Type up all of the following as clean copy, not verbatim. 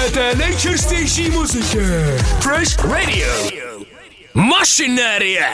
té nejčerstvější muziky. Fresh Radio. Mašinérie.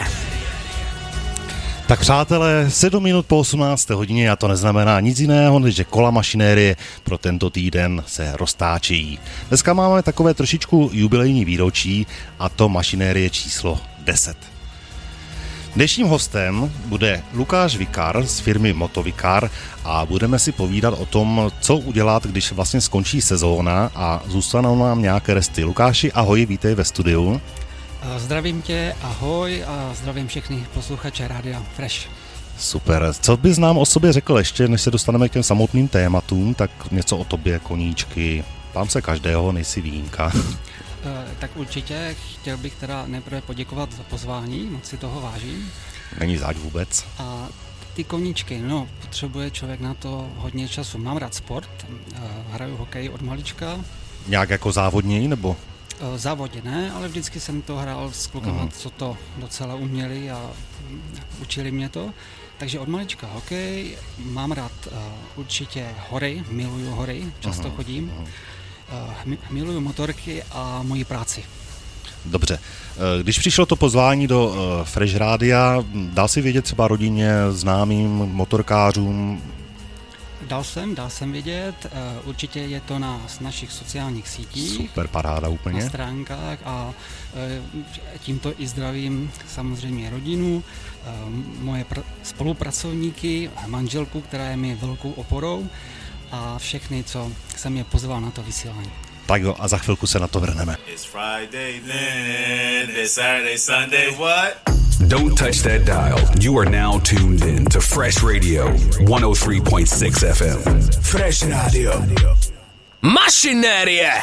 Tak přátelé, 7 minut po 18. hodině a to neznamená nic jiného, než že kola mašinérie pro tento týden se roztáčejí. Dneska máme takové trošičku jubilejní výročí a to mašinérie číslo 10. Dnešním hostem bude Lukáš Vikar z firmy Motovikar a budeme si povídat o tom, co udělat, když vlastně skončí sezóna a zůstanou nám nějaké resty. Lukáši, ahoj, vítej ve studiu. Zdravím tě, ahoj a zdravím všechny posluchače Rádia Fresh. Super. Co bys nám o sobě řekl ještě, než se dostaneme k těm samotným tématům, tak něco o tobě, koníčky. Ptám se každého, nejsi výjimka. Tak určitě chtěl bych teda nejprve poděkovat za pozvání, moc si toho vážím. Není zač vůbec. A ty koníčky, no, potřebuje člověk na to hodně času. Mám rád sport, hraju hokej od malička. Nějak jako závodněji, nebo? Závodě ne, ale vždycky jsem to hrál s klukama, co to docela uměli a učili mě to. Takže od malička hokej, mám rád určitě hory, miluju hory, často chodím. Miluju motorky a moji práci. Dobře. Když přišlo to pozvání do Fresh Rádia, dal si vědět třeba rodině, známým motorkářům? Dal jsem vědět, určitě je to na našich sociálních sítích. Super, paráda úplně. Na stránkách a tímto i zdravím samozřejmě rodinu, moje spolupracovníky, manželku, která je mi velkou oporou a všechny, co jsem je pozval na to vysílání. Tak jo, a za chvilku se na to vrhneme. It's Friday then, it's Saturday, Sunday, what? Don't touch that dial. You are now tuned in to Fresh Radio 103.6 FM. Fresh Radio. Mašinérie.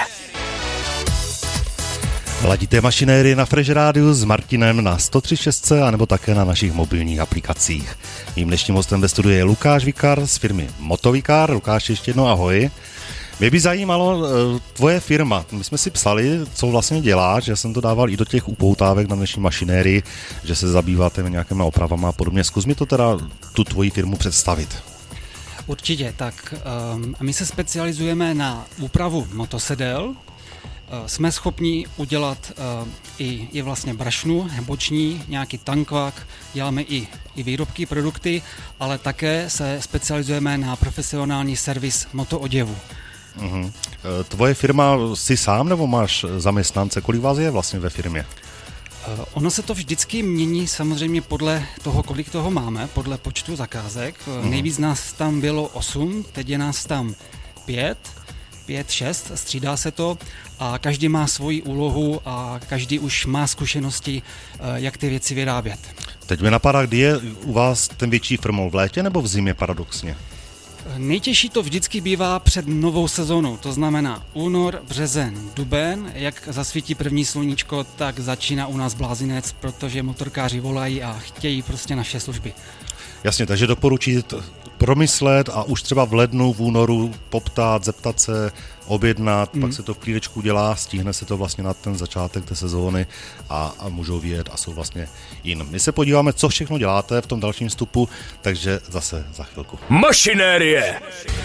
Ladíte mašinérie na Fresh Rádiu s Martinem na 103.6 a nebo také na našich mobilních aplikacích. Mým dnešním hostem ve studiu je Lukáš Vikar z firmy Motovikar. Lukáš, ještě jednou ahoj. Mě by zajímalo tvoje firma. My jsme si psali, co vlastně děláš, že jsem to dával i do těch upoutávek na dnešní mašinérii, že se zabýváte nějakými opravama a podobně. Zkus mi to teda tu tvoji firmu představit. Určitě, tak my se specializujeme na úpravu motosedel. Jsme schopni udělat i vlastně brašnu, boční, nějaký tankvak, děláme i výrobky, produkty, ale také se specializujeme na profesionální servis motooděvu. Uhum. Tvoje firma, jsi sám nebo máš zaměstnance? Kolik vás je vlastně ve firmě? Ono se to vždycky mění samozřejmě podle toho, kolik toho máme, podle počtu zakázek. Nejvíc nás tam bylo 8, teď je nás tam 5, 6, střídá se to a každý má svoji úlohu a každý už má zkušenosti, jak ty věci vyrábět. Teď mi napadá, kdy je u vás ten větší firmou, v létě nebo v zimě paradoxně? Nejtěžší to vždycky bývá před novou sezónou, to znamená únor, březen, duben, jak zasvítí první sluníčko, tak začíná u nás blázinec, protože motorkáři volají a chtějí prostě naše služby. Jasně, takže doporučit promyslet a už třeba v lednu, v únoru poptat, zeptat se, objednat, pak se to v klídečku dělá, stihne se to vlastně na ten začátek té sezóny a můžou vyjet a jsou vlastně jin. My se podíváme, co všechno děláte v tom dalším vstupu, takže zase za chvilku. Mašinérie.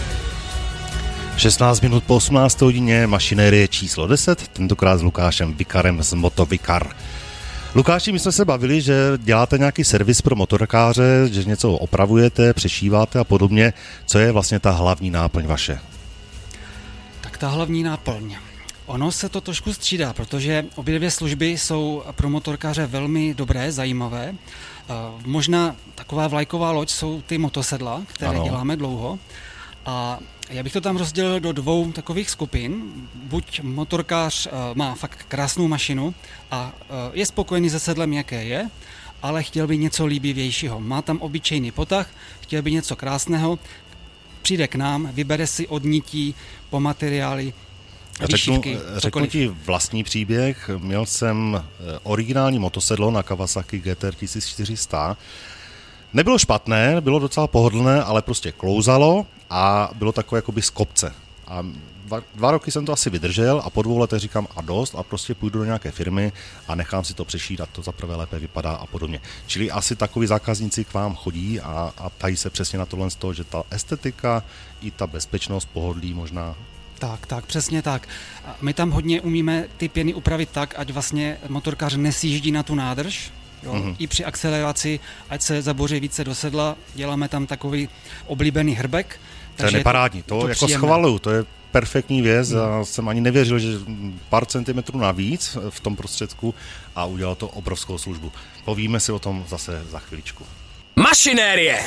16 minut po 18. hodině, mašinérie číslo 10, tentokrát s Lukášem Vikarem z Motovikar. Lukáši, my jsme se bavili, že děláte nějaký servis pro motorkáře, že něco opravujete, přešíváte a podobně. Co je vlastně ta hlavní náplň vaše? Tak ta hlavní náplň. Ono se to trošku střídá, protože obě dvě služby jsou pro motorkáře velmi dobré, zajímavé. Možná taková vlajková loď jsou ty motosedla, které děláme dlouho. A já bych to tam rozdělil do dvou takových skupin. Buď motorkář má fakt krásnou mašinu a je spokojený se sedlem, jaké je, ale chtěl by něco líbivějšího. Má tam obyčejný potah, chtěl by něco krásného, přijde k nám, vybere si od nití po materiály, výšivky, Řeknu ti vlastní příběh. Měl jsem originální motosedlo na Kawasaki GTR 1400. Nebylo špatné, bylo docela pohodlné, ale prostě klouzalo a bylo takové jakoby z kopce. A 2 roky jsem to asi vydržel a po 2 letech říkám a dost a prostě půjdu do nějaké firmy a nechám si to přešít a to zaprvé lépe vypadá a podobně. Čili asi takový zákazníci k vám chodí a ptají se přesně na tohle z toho, že ta estetika i ta bezpečnost, pohodlí možná Tak, přesně tak. My tam hodně umíme ty pěny upravit tak, ať vlastně motorkář nesjíždí na tu nádrž, jo? I při akceleraci, ať se zaboří více do sedla, děláme tam takový oblíbený hrbek. To je neparádní, to jako schvaluju, to je perfektní věc, já jsem ani nevěřil, že pár centimetrů navíc v tom prostředku a udělal to obrovskou službu. Povíme si o tom zase za chviličku. Mašinérie!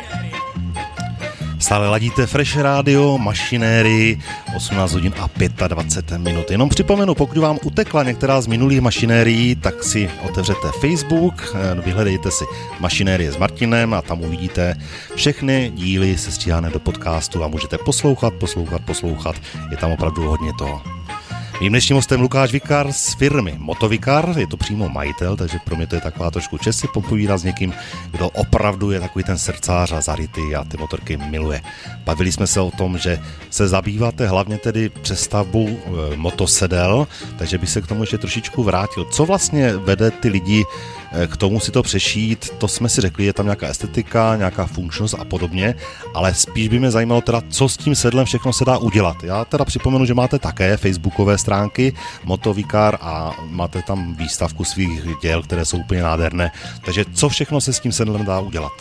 Stále ladíte Fresh Radio, mašinérii, 18 hodin a 25 minut. Jenom připomenu, pokud vám utekla některá z minulých mašinérií, tak si otevřete Facebook, vyhledejte si Mašinérie s Martinem a tam uvidíte všechny díly sestříhané do podcastu a můžete poslouchat. Je tam opravdu hodně toho. Mým dnešním hostem Lukáš Vikar z firmy Motovikar, je to přímo majitel, takže pro mě to je taková trošku čest si popovídat s někým, kdo opravdu je takový ten srdcář a zarytý a ty motorky miluje. Bavili jsme se o tom, že se zabýváte hlavně tedy přestavbou motosedel, takže bych se k tomu ještě trošičku vrátil. Co vlastně vede ty lidi k tomu si to přešít, to jsme si řekli, je tam nějaká estetika, nějaká funkčnost a podobně, ale spíš by mě zajímalo teda, co s tím sedlem všechno se dá udělat. Já teda připomenu, že máte také facebookové stránky Motovikar a máte tam výstavku svých děl, které jsou úplně nádherné. Takže co všechno se s tím sedlem dá udělat?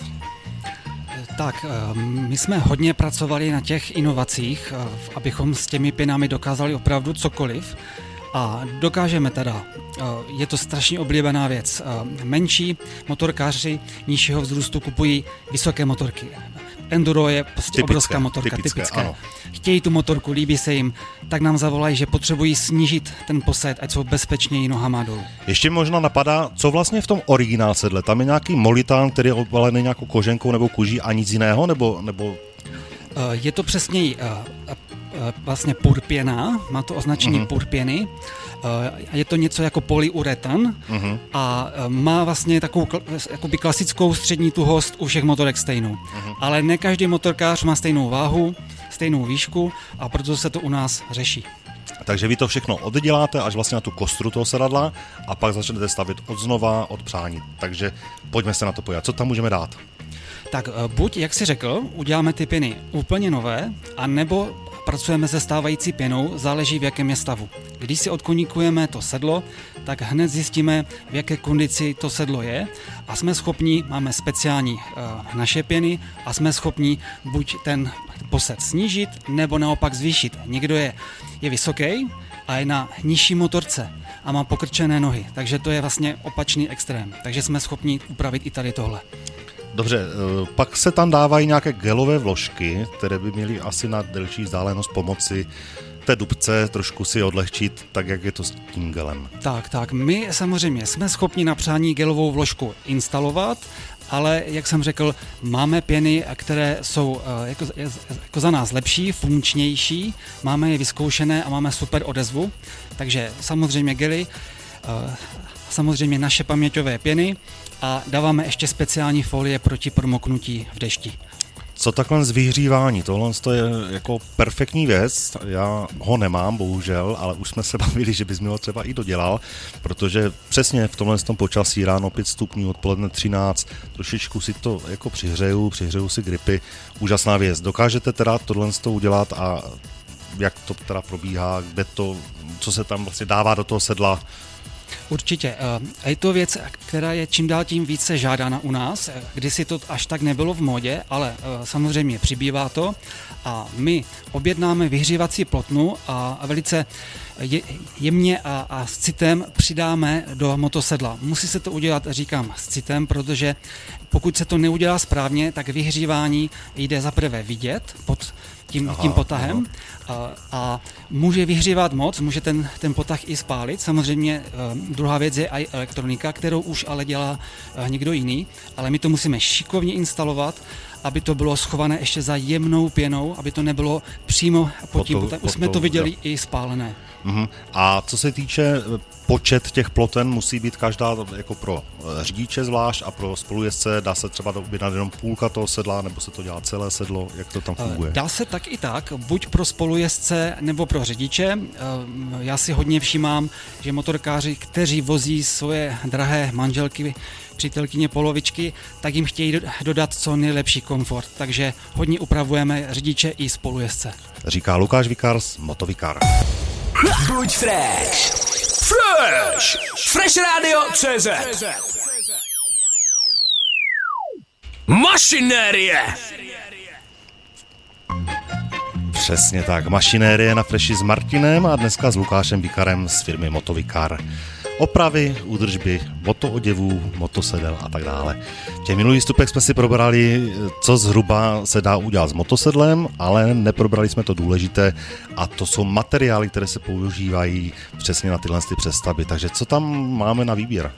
Tak, my jsme hodně pracovali na těch inovacích, abychom s těmi pěnami dokázali opravdu cokoliv. A dokážeme teda, je to strašně oblíbená věc. Menší motorkáři nižšího vzrůstu kupují vysoké motorky. Enduro je prostě obrovská motorka, typické. Chtějí tu motorku, líbí se jim, tak nám zavolají, že potřebují snížit ten posed, ať jsou bezpečněji nohama dolů. Ještě možná napadá, co vlastně v tom originál sedle? Tam je nějaký molitán, který je obvalený nějakou koženkou nebo kůží a nic jiného? Nebo... Je to přesněji vlastně purpěna, má to označení purpěny. Je to něco jako polyuretan a má vlastně takovou jakoby klasickou střední tuhost u všech motorek stejnou. Ale ne každý motorkář má stejnou váhu, stejnou výšku a proto se to u nás řeší. Takže vy to všechno odděláte až vlastně na tu kostru toho sedadla a pak začnete stavět od znova, od přání. Takže pojďme se na to podívat. Co tam můžeme dát? Tak buď, jak jsi řekl, uděláme ty pěny úplně nové, anebo pracujeme se stávající pěnou, záleží v jakém je stavu. Když si odkoníkujeme to sedlo, tak hned zjistíme, v jaké kondici to sedlo je a jsme schopni, máme speciální naše pěny a jsme schopni buď ten posed snížit, nebo naopak zvýšit. Někdo je vysoký a je na nižší motorce a má pokrčené nohy, takže to je vlastně opačný extrém. Takže jsme schopni upravit i tady tohle. Dobře, pak se tam dávají nějaké gelové vložky, které by měly asi na delší vzdálenost pomoci té dubce trošku si odlehčit, tak jak je to s tím gelem. Tak, my samozřejmě jsme schopni na přání gelovou vložku instalovat, ale jak jsem řekl, máme pěny, které jsou jako za nás lepší, funkčnější, máme je vyzkoušené a máme super odezvu, takže samozřejmě gely, samozřejmě naše paměťové pěny a dáváme ještě speciální folie proti promoknutí v dešti. Co takhle z vyhřívání? Tohle je jako perfektní věc, já ho nemám, bohužel, ale už jsme se bavili, že bys mi ho třeba i dodělal, protože přesně v tomhle počasí ráno 5 stupňů, odpoledne 13, trošičku si to jako přihřeju si gripy, úžasná věc. Dokážete teda tohle udělat a jak to teda probíhá, kde to, co se tam vlastně dává do toho sedla? Určitě. Je to věc, která je čím dál tím více žádána u nás. Kdysi to až tak nebylo v módě, ale samozřejmě přibývá to. A my objednáme vyhřívací plotnu a velice jemně a s citem přidáme do motosedla. Musí se to udělat, říkám, s citem, protože pokud se to neudělá správně, tak vyhřívání jde zaprvé vidět pod tím potahem a může vyhřívat moc, může ten potah i spálit. Samozřejmě druhá věc je i elektronika, kterou už ale dělá někdo jiný, ale my to musíme šikovně instalovat, aby to bylo schované ještě za jemnou pěnou, aby to nebylo přímo pod tím potahem. Už jsme to viděli i spálené. A co se týče počet těch ploten, musí být každá jako pro řidiče zvlášť a pro spolujezdce, dá se třeba objednat jenom půlka toho sedla, nebo se to dělá celé sedlo, jak to tam funguje? Dá se tak i tak, buď pro spolujezdce nebo pro řidiče. Já si hodně všímám, že motorkáři, kteří vozí svoje drahé manželky, přítelkyně, polovičky, tak jim chtějí dodat co nejlepší komfort, takže hodně upravujeme řidiče i spolujezdce. Říká Lukáš Vikar z Motovikar. Buď fresh. Fresh. Fresh Radio CZ. Mašinérie. Přesně tak, mašinérie na Freši s Martinem a dneska s Lukášem Vikarem z firmy Motovikar. Opravy, údržby, motooděvů, motosedel a tak dále. V těch minulých vstupech jsme si probrali, co zhruba se dá udělat s motosedlem, ale neprobrali jsme to důležité a to jsou materiály, které se používají přesně na tyhle přestavby. Takže co tam máme na výběr?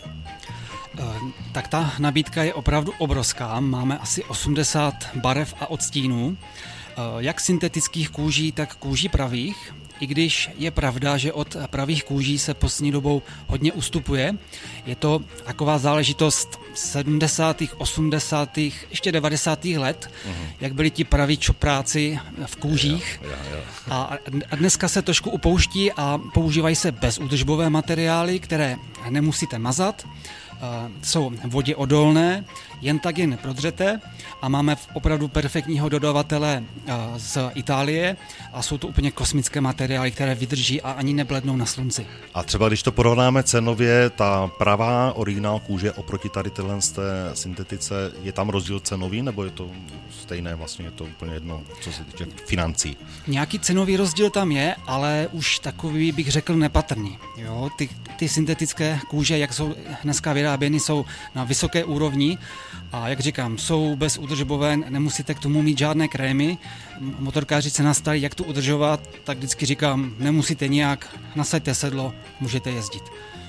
Tak ta nabídka je opravdu obrovská. Máme asi 80 barev a odstínů, jak syntetických kůží, tak kůží pravých. I když je pravda, že od pravých kůží se poslední dobou hodně ustupuje. Je to taková záležitost 70., 80., ještě 90. let, jak byli ti praví čopráci v kůžích. A dneska se trošku upouští a používají se bezúdržbové materiály, které nemusíte mazat, jsou vodě odolné, jen tak je neprodřete a máme opravdu perfektního dodavatele z Itálie a jsou to úplně kosmické materiály, které vydrží a ani neblednou na slunci. A třeba když to porovnáme cenově, ta pravá originál kůže oproti tady té syntetice, je tam rozdíl cenový nebo je to stejné, vlastně je to úplně jedno, co se týče financí? Nějaký cenový rozdíl tam je, ale už takový bych řekl nepatrný. Jo, ty syntetické kůže, jak jsou dneska vyráběny, jsou na vysoké úrovni a jak říkám, jsou bezúdržbové, nemusíte k tomu mít žádné krémy. Motorkáři se nastali, jak to udržovat, tak vždycky říkám, nemusíte nijak, nasaďte sedlo, můžete jezdit.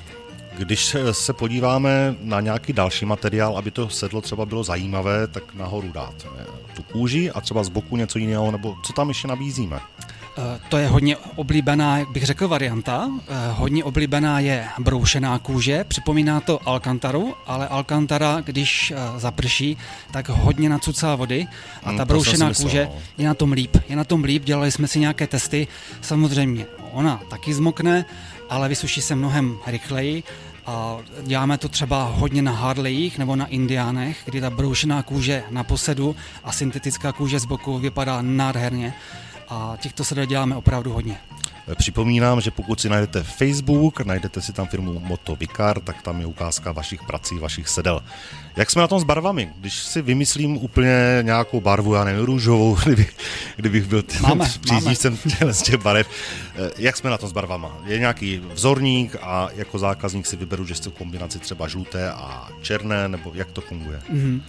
Když se podíváme na nějaký další materiál, aby to sedlo třeba bylo zajímavé, tak nahoru dát tu kůži a třeba z boku něco jiného, nebo co tam ještě nabízíme? To je hodně oblíbená, jak bych řekl, varianta. Hodně oblíbená je broušená kůže, připomíná to alkantaru, ale alkantara, když zaprší, tak hodně nacucá vody a ta broušená kůže je na tom líp. Je na tom líp, dělali jsme si nějaké testy, samozřejmě ona taky zmokne, ale vysuší se mnohem rychleji. A děláme to třeba hodně na Harleyích nebo na Indiánech, kdy ta broušená kůže na posedu a syntetická kůže z boku vypadá nádherně. A těchto sedel děláme opravdu hodně. Připomínám, že pokud si najdete Facebook, najdete si tam firmu Motovikar, tak tam je ukázka vašich prací, vašich sedel. Jak jsme na tom s barvami? Když si vymyslím úplně nějakou barvu, já nevím, růžovou, kdybych byl příznivcem z těch barev, jak jsme na tom s barvama? Je nějaký vzorník a jako zákazník si vyberu, že jste v kombinaci třeba žluté a černé, nebo jak to funguje?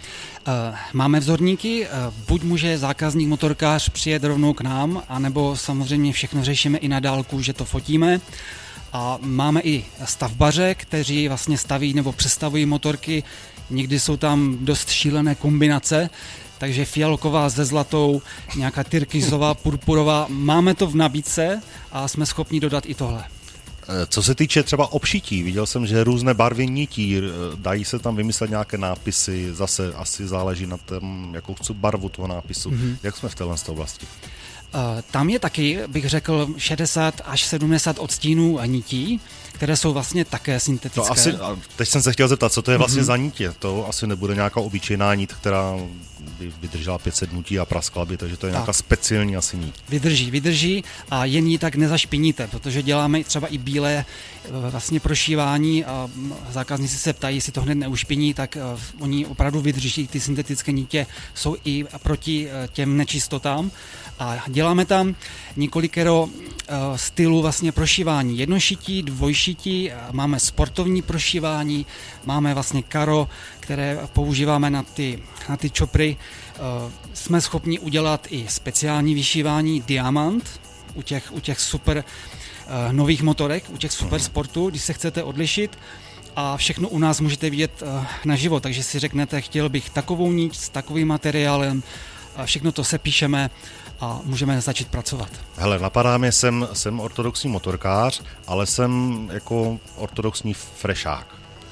Máme vzorníky, buď může zákazník motorkář přijet rovnou k nám, anebo samozřejmě všechno řešíme i na dálku, že to fotíme. A máme i stavbaře, kteří vlastně staví nebo přestavují motorky. Někdy jsou tam dost šílené kombinace, takže fialková se zlatou, nějaká tyrkysová, purpurová. Máme to v nabídce a jsme schopni dodat i tohle. Co se týče třeba obšití, viděl jsem, že různé barvy nití, dají se tam vymyslet nějaké nápisy, zase asi záleží na tom, jakou chci barvu toho nápisu. Jak jsme v téhle oblasti? Tam je taky, bych řekl, 60 až 70 odstínů nití, které jsou vlastně také syntetické. Teď jsem se chtěl zeptat, co to je vlastně za nitě. To asi nebude nějaká obyčejná nit, která by vydržela 500 nutí a praskla by, takže to je nějaká speciální asi nit. Vydrží a jen ji tak nezašpiníte, protože děláme třeba i bílé vlastně prošívání a zákazníci se ptají, jestli to hned neušpiní, tak oni opravdu vydrží, ty syntetické nitě jsou i proti těm nečistotám. A děláme tam několikero stylů vlastně prošívání. Jednošití, dvojšití, máme sportovní prošívání, máme vlastně karo, které používáme na ty čopry. Jsme schopni udělat i speciální vyšívání diamant u těch super nových motorek, u těch super sportů, když se chcete odlišit. A všechno u nás můžete vidět naživo, takže si řeknete, chtěl bych takovou niť s takovým materiálem, všechno to sepíšeme a můžeme začít pracovat. Hele, napadá mě, jsem ortodoxní motorkář, ale jsem jako ortodoxní frešák.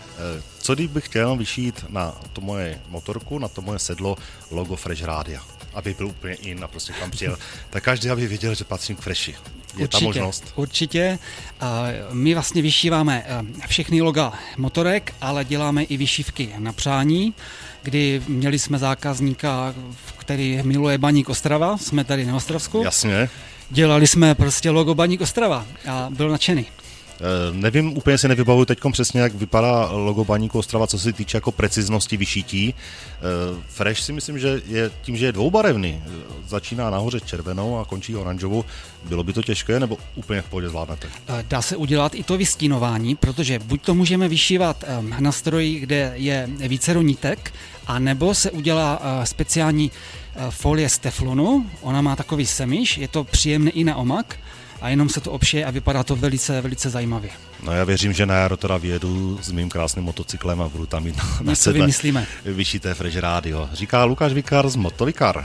Co kdybych chtěl vyšít na to moje motorku, na to moje sedlo logo Fresh Rádia, aby byl úplně in a prostě tam přijel, tak každý aby věděl, že patřím k Freshi. Je ta možnost? Určitě. My vlastně vyšíváme všechny loga motorek, ale děláme i vyšívky na přání, kdy měli jsme zákazníka, který miluje Baník Ostrava, jsme tady na Ostravsku. Jasně. Dělali jsme prostě logo Baník Ostrava a byl nadšený. Nevím, úplně si nevybavuji teď přesně, jak vypadá logo Baníku Ostrava, co se týče jako preciznosti vyšití. Fresh si myslím, že je tím, že je dvoubarevný, začíná nahoře červenou a končí oranžovou. Bylo by to těžké, nebo úplně v pohodě zvládnete? Dá se udělat i to vystínování, protože buď to můžeme vyšívat na stroji, kde je vícero nitek, a nebo se udělá speciální folie z teflonu, ona má takový semiš, je to příjemné i na omak, a jenom se to obšije a vypadá to velice, velice zajímavě. No já věřím, že na jaro teda vyjedu s mým krásným motocyklem a budu tam mít na sedle vyšité Fresh Radio. Říká Lukáš Vikar z Motovikar.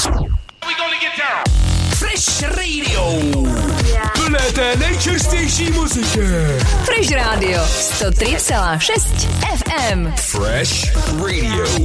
Fresh Radio. Plné té nejčerstvější muziky. Fresh Radio 103,6 FM. Fresh Radio.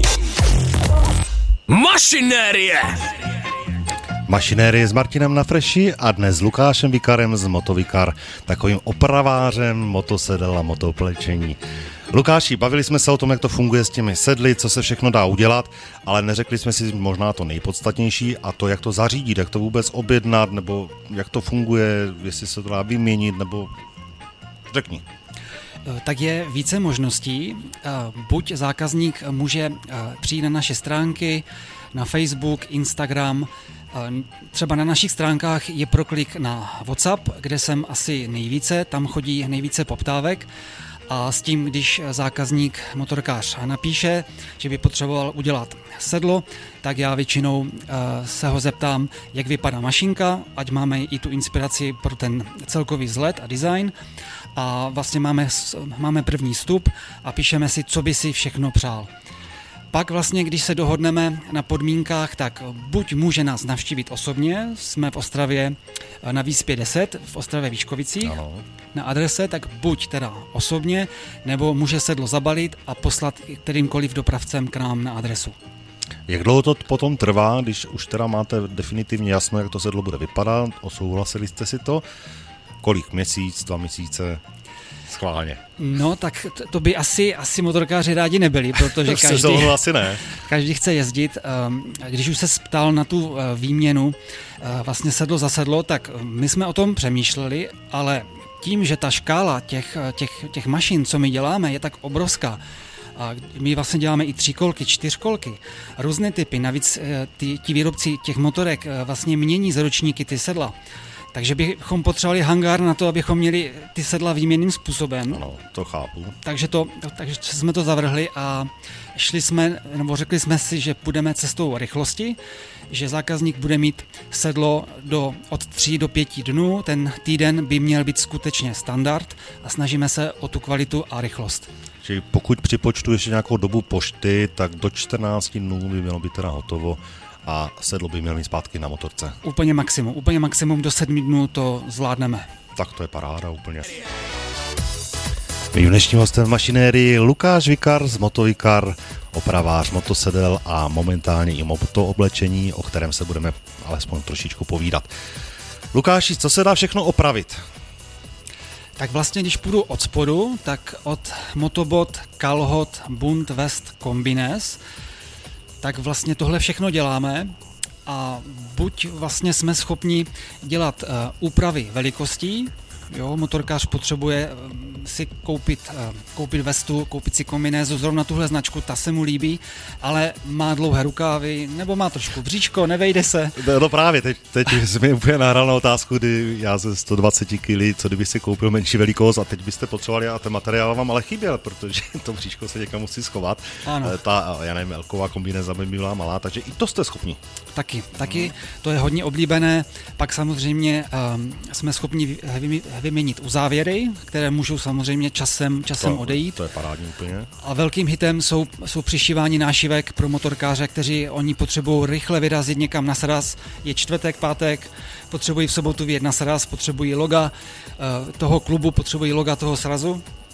Mašinérie. Mašinérie s Martinem na Freshi a dnes s Lukášem Vikarem z Motovikar, takovým opravářem motosedel a motoplečení. Lukáši, bavili jsme se o tom, jak to funguje s těmi sedly, co se všechno dá udělat, ale neřekli jsme si možná to nejpodstatnější, a to, jak to zařídit, jak to vůbec objednat, nebo jak to funguje, jestli se to dá vyměnit, nebo řekni. Tak je více možností. Buď zákazník může přijít na naše stránky, na Facebook, Instagram. Třeba na našich stránkách je proklik na WhatsApp, kde jsem asi nejvíce, tam chodí nejvíce poptávek. A s tím, když zákazník, motorkář napíše, že by potřeboval udělat sedlo, tak já většinou se ho zeptám, jak vypadá mašinka, ať máme i tu inspiraci pro ten celkový vzhled a design. A vlastně máme první vstup a píšeme si, co by si všechno přál. Pak vlastně, když se dohodneme na podmínkách, tak buď může nás navštívit osobně, jsme v Ostravě na Výspě 10, v Ostravě Výškovicích, ano. Na adrese, tak buď teda osobně, nebo může sedlo zabalit a poslat kterýmkoliv dopravcem k nám na adresu. Jak dlouho to potom trvá, když už teda máte definitivně jasno, jak to sedlo bude vypadat, osouhlasili jste si to? Kolik? Měsíc, 2 měsíce? Schválně. No, tak to by asi motorkáři rádi nebyli, protože každý chce jezdit. Když už se ptal na tu výměnu vlastně sedlo za sedlo, tak my jsme o tom přemýšleli, ale tím, že ta škála těch mašin, co my děláme, je tak obrovská, a my vlastně děláme i 3kolky, 4kolky, různé typy, navíc ti výrobci těch motorek vlastně mění za ročníky ty sedla. Takže bychom potřebovali hangár na to, abychom měli ty sedla výměnným způsobem. Ano, to chápu. Takže jsme to zavrhli a řekli jsme si, že půjdeme cestou rychlosti, že zákazník bude mít sedlo od 3 do 5 dnů, ten týden by měl být skutečně standard a snažíme se o tu kvalitu a rychlost. Čili pokud připočtu ještě nějakou dobu pošty, tak do 14 dnů by mělo být teda hotovo a sedlo by měl mít zpátky na motorce. Úplně maximum do 7 dnů to zvládneme. Tak to je paráda úplně. Mým dnešním hostem v mašinérii Lukáš Vikar z Motovikar, opravář motosedel a momentálně i motooblečení, o kterém se budeme alespoň trošičku povídat. Lukáši, co se dá všechno opravit? Tak vlastně, když půjdu od spodu, tak od motobot, kalhot, bunt, vest, kombinés, tak vlastně tohle všechno děláme a buď vlastně jsme schopni dělat úpravy velikostí, jo, motorkář potřebuje si koupit vestu, koupit si kombinézu, zrovna tuhle značku, ta se mu líbí, ale má dlouhé rukávy, nebo má trošku bříško, nevejde se. No právě, teď jsi mi úplně nahrál na otázku, kdy já ze 120 kg, co kdyby si koupil menší velikost a teď byste potřebovali a ten materiál vám ale chyběl, protože to bříško se někam musí schovat. Ano. Ta, já nevím, elková kombinéza by byla malá, takže i to jste schopni. Taky, to je hodně oblíbené, pak samozřejmě jsme schopni vyměnit uzávěry, které můžou samozřejmě časem odejít. To je parádní úplně. A velkým hitem jsou přišívání nášivek pro motorkáře, kteří oni potřebují rychle vyrazit někam na sraz. Je čtvrtek, pátek, potřebují v sobotu vyjet na sraz, potřebují loga toho klubu, potřebují loga toho srazu.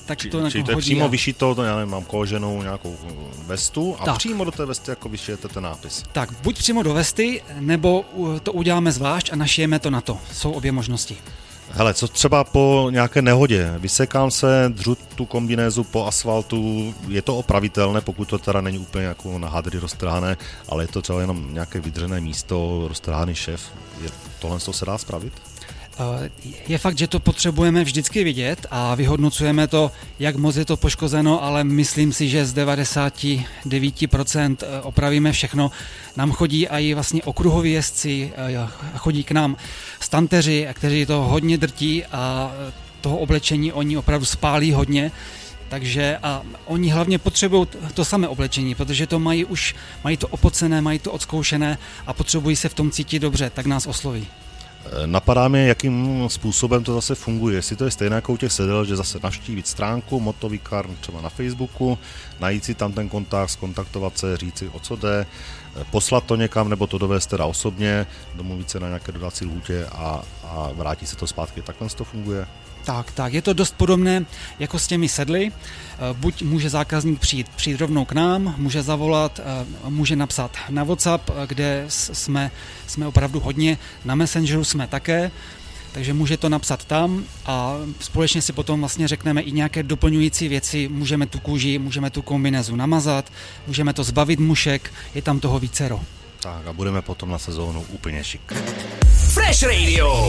tak to Čili to je hodí. přímo vyšito, já nevím, mám koženou nějakou vestu a tak. Přímo do té vesty jako vyšijete ten nápis. Tak, buď přímo do vesty, nebo to uděláme zvlášť a našijeme to na to. Jsou obě možnosti. Hele, co třeba po nějaké nehodě? Vysekám se, dřu tu kombinézu po asfaltu, je to opravitelné, pokud to teda není úplně jako na hadry roztrhané, ale je to třeba jenom nějaké vydřené místo, roztrhaný šéf. Tohle se dá spravit? Je fakt, že to potřebujeme vždycky vidět a vyhodnocujeme to, jak moc je to poškozeno, ale myslím si, že z 99% opravíme všechno. Nám chodí i vlastně okruhoví jezdci, chodí k nám stanteři, kteří to hodně drtí a toho oblečení oni opravdu spálí hodně. Takže a oni hlavně potřebují to samé oblečení, protože to mají to opocené, mají to odzkoušené a potřebují se v tom cítit dobře, tak nás osloví. Napadá mě, jakým způsobem to zase funguje. Jestli to je stejné jako u těch sedel, že zase navštívit stránku Motovikar třeba na Facebooku, najít si tam ten kontakt, skontaktovat se, říct si, o co jde, poslat to někam, nebo to dovést teda osobně, domluvit se na nějaké dodací lhůtě a vrátí se to zpátky. Takhle to funguje. Tak, je to dost podobné jako s těmi sedly. Buď může zákazník přijít rovnou k nám, může zavolat, může napsat na WhatsApp, kde jsme opravdu hodně, na Messengeru jsme také, takže může to napsat tam a společně si potom vlastně řekneme i nějaké doplňující věci, můžeme tu kůži, můžeme tu kombinézu namazat, můžeme to zbavit mušek, je tam toho vícero. Tak a budeme potom na sezónu úplně šik. Fresh Radio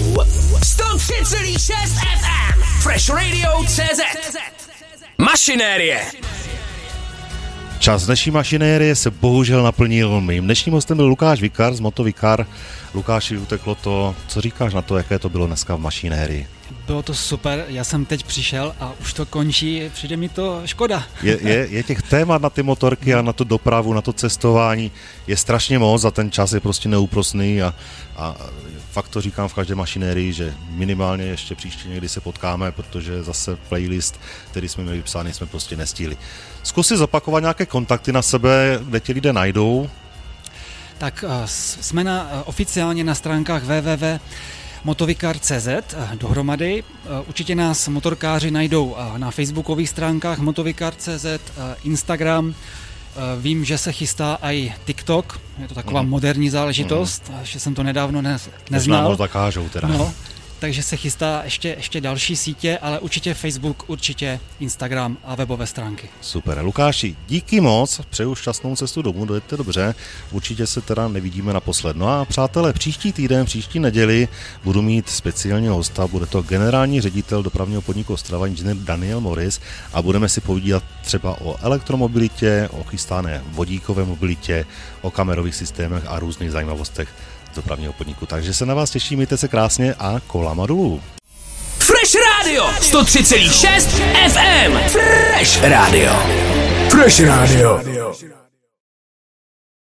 103,6 FM Fresh Radio CZ Mašinérie. Čas dnešní mašinérie se bohužel naplnil. Mým dnešním hostem byl Lukáš Vikar z Motovikar. Lukáši, uteklo to. Co říkáš na to, jaké to bylo dneska v mašinérii? Bylo to super, já jsem teď přišel a už to končí, přijde mi to škoda. Je těch témat na ty motorky a na tu dopravu, na to cestování je strašně moc a ten čas je prostě neúprosný a fakt to říkám v každé mašinérii, že minimálně ještě příště někdy se potkáme, protože zase playlist, který jsme měli vypsány, jsme prostě nestihli. Zkus si zopakovat nějaké kontakty na sebe, kde ti lidé najdou. Tak jsme oficiálně na stránkách www.motovikar.cz dohromady. Určitě nás motorkáři najdou na facebookových stránkách Motovikar.cz, Instagram. Vím, že se chystá i TikTok, je to taková moderní záležitost, že jsem to nedávno neznal. Zakážou teda. No, takže se chystá ještě další sítě, ale určitě Facebook, určitě Instagram a webové stránky. Super. Lukáši, díky moc, přeju šťastnou cestu domů, dojďte dobře, určitě se teda nevidíme naposled. No a přátelé, příští týden, příští neděli budu mít speciálního hosta, bude to generální ředitel dopravního podniku Ostrava, inženýr Daniel Morris a budeme si povídat třeba o elektromobilitě, o chystané vodíkové mobilitě, o kamerových systémech a různých zajímavostech dopravního podniku. Takže se na vás těším, mějte se krásně a kolama dolů. Fresh Radio 103,6 FM Fresh Radio. Fresh Radio.